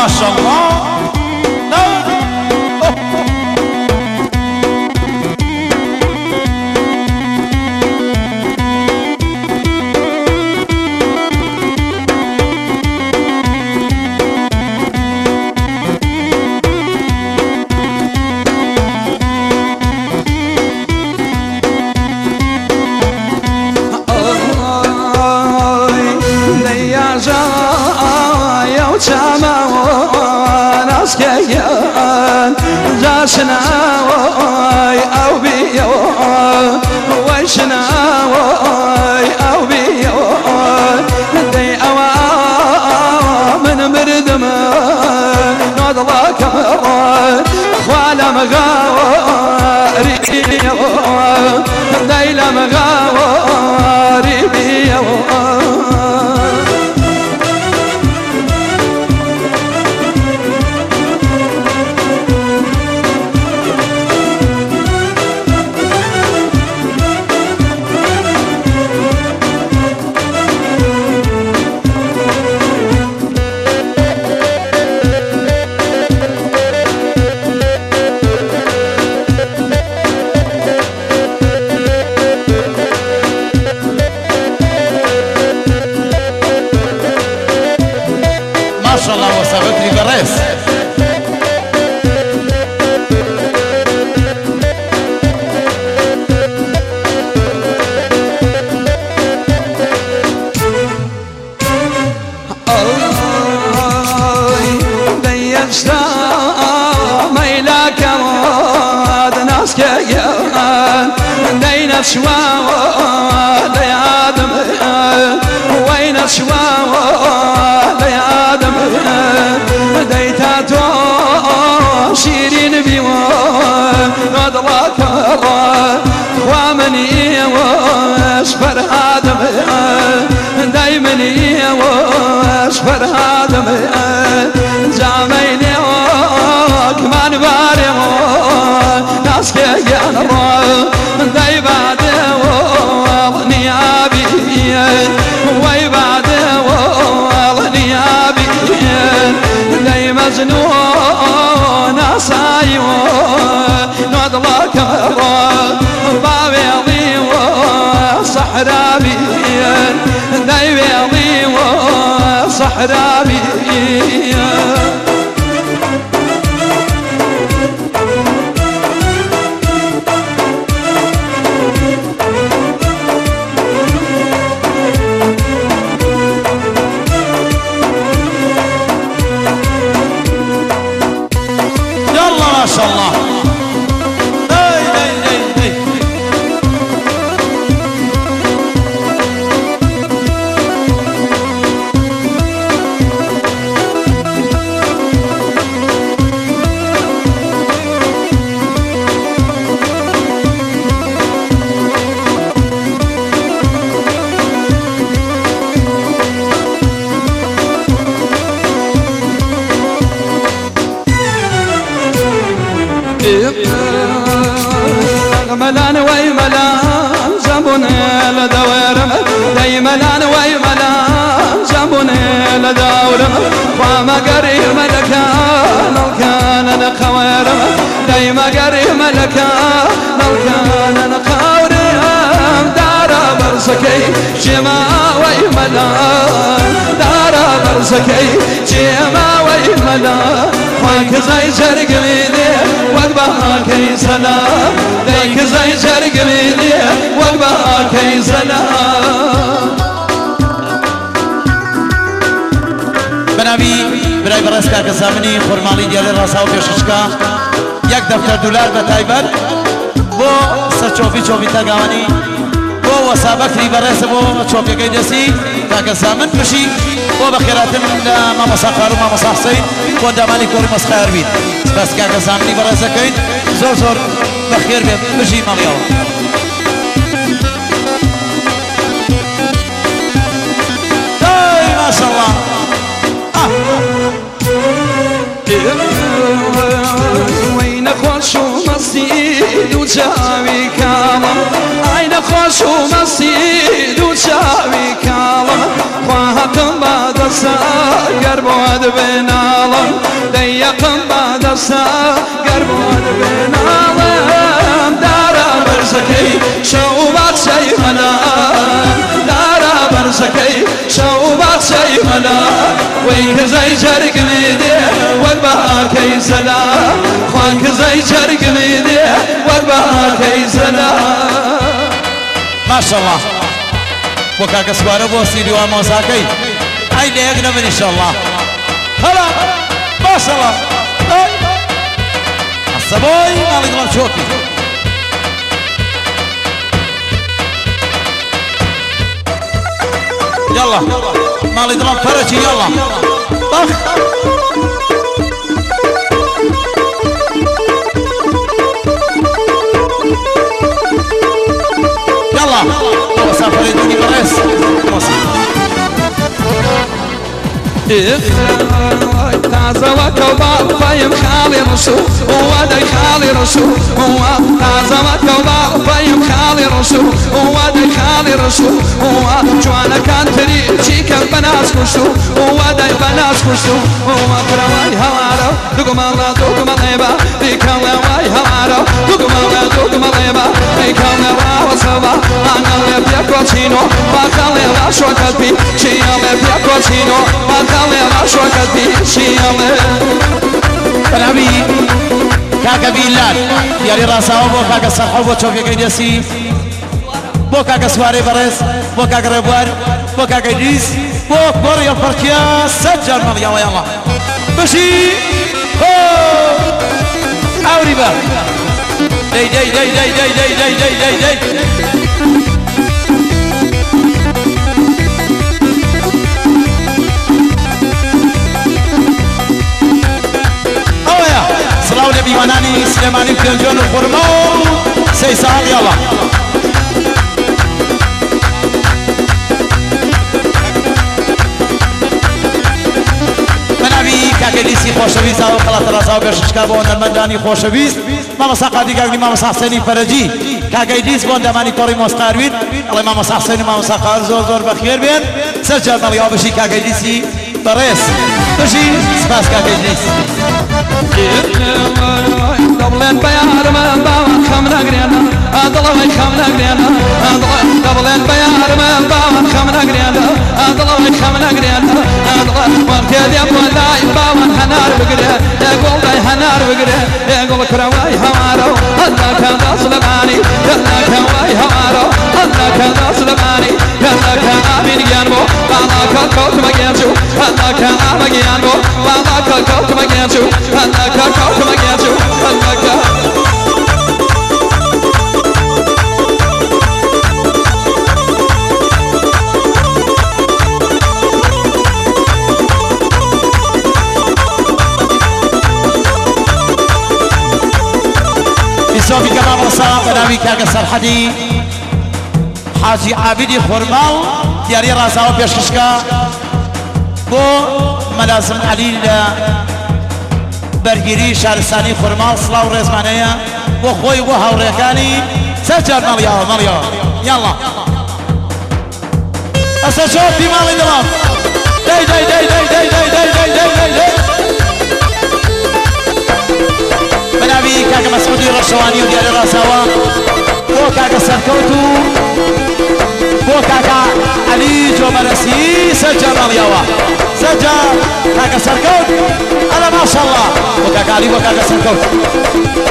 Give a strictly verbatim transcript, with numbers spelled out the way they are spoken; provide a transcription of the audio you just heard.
ما شاء الله. جاشنا وي أو بيو ويشنا وي أو بيو دي أوا من مردم نضلك خوالا مغاوري ديلا مغاوري بيو ما شاء الله وسابت لي بريس. ديشتا ميلاك مود ناس كيان دينا شوا ديادم وين شوا ديادم ديتاتو شيرين بيوان نضلك وامني واشفر هادم دايمني واشفر هادم جاميني وكمان باري ناس كيان داي بعد وضني عبي وي بعد وضني عبي داي مجنون عصاي نضلك بابي عظيم وصحرابي داي بيضي وصحرابي ما شاء الله. اي اي اي اي ملان وي ملان جنبنا لدورم داي ملان وي ملان جنبنا لدورم وما قري ملكان الكان نخويرم داي ما قري ملكان الكان نخورم دارا برسكي جما وي ملان دارا برسكي جما وي ملان خواك زي شرق ميدي وقبها كي سلام ليك زي شرق ميدي وقبها كي سلام بنابي براي براس كاك زمني خرمالي ديال الرساو بيششكا يك دفتر دولار بتايبر بو سچوفي چوفي تاگاني بو وسابك لي براس بو چوفي كيدسي كاك زمن بشي بو بخيراتن ما مسافر ما مسحسين بو دمالي كور مسخير بيت بس كاك زمني براس كاين زور زور بخير بيت بشي ماليو ما شاء الله. وين خوش ومسيد وجاوي كالم عين خوش ومسيد وجاوي كالم خواهتم بعد دسا قربواد بنالم ديقم بدسا قربواد بنالم دارا برزكي شوبات شي منا دارا برزكي شوبات شي منا وينك زي جرق ميدي والبهار كي سلام خوانك زي جرق ميدي والبهار كي سلام ما شاء الله وكاك سوارة بوسيدي وموساكي هاي ليقنا من إن شاء الله هلا ما شاء الله الصباي مالك الله شوكي يلا مالك الله فرجي يلا طخ يلا وسافر يدوني بريس تازه وكوبا فايم خالي رسول هو داي خالي رسول هو تازه وكوبا فايم خالي رسول هو داي خالي رسول هو جوانا كان تري شيكا بناس كشتو هو داي بناس كشتو هو كرواي هوارو دوكم الله دوكم الله بيكم الله هوارو دوكم الله دوكم الله بيكم الله وصبا انا اللي بيكوتشينو وخلي الله شوكتبي شي اللي بيكوتشينو وخلي الله شوكتبي شي اللي بنابي كاكا بيلال ياري راساو بو كاكا سرحو بو چوكي قيديسي بو كاكا سواري برس بو كاكا ربوار بو كاكا إدريس بو كبر يا فركيا سجل مال يلا يلا بشي هو اوري با دي دي دي دي دي دي دي دي دي دي صلاة النبي مناني سليماني بيلجون الخرمو سيسار يلا منابي كاكديسي خوشويز او خلاط راساو بيششكا بون المداني خوشويز ماما ساقادي كاكدي ماما ساحسيني فرجي كاكديس بون دماني كوري مستاروين الله ماما ساحسيني ماما ساقار زور زور بخير بين سجل مليو بشي كاكديسي بريس بشي سباس كاكديس دبلن بيار ما باون خمنا غريانا ادلوي خمنا غريانا دبلن بيار ما باون خمنا غريانا ادلوي خمنا غريانا ادلوي وقت يا بولاي باون حنار بغري يقول داي حنار بغري يقول كرواي هوارو الله كان سلماني الله كواي هوارو الله كان سلماني الله كان امين جانبو الله كان كوت ماجيانجو الله كان ماجيانبو الله كان كوت ماجيانجو الله كان كوت ماجيانجو الله كان بسوفي كمان وصام بناوي كاكا سرحدي حاجي عابدي خرمال دياري راساو بيشكشكا بو ملازم علي برگيري شارستاني خرمال صلاو رزمانية بو خوي بو هاوريكاني سجل ماليا ماليا يلا اسجل في مالي دلام داي داي داي داي داي داي داي داي داي داي بنابي كاكا مسعودي رشواني ودياري راساوا بو كاكا سركوتو بو كاكا علي جو مرسي سجل مالياوا سجل كاكا سركوت انا ما شاء الله بو كاكا علي بو كاكا سركوت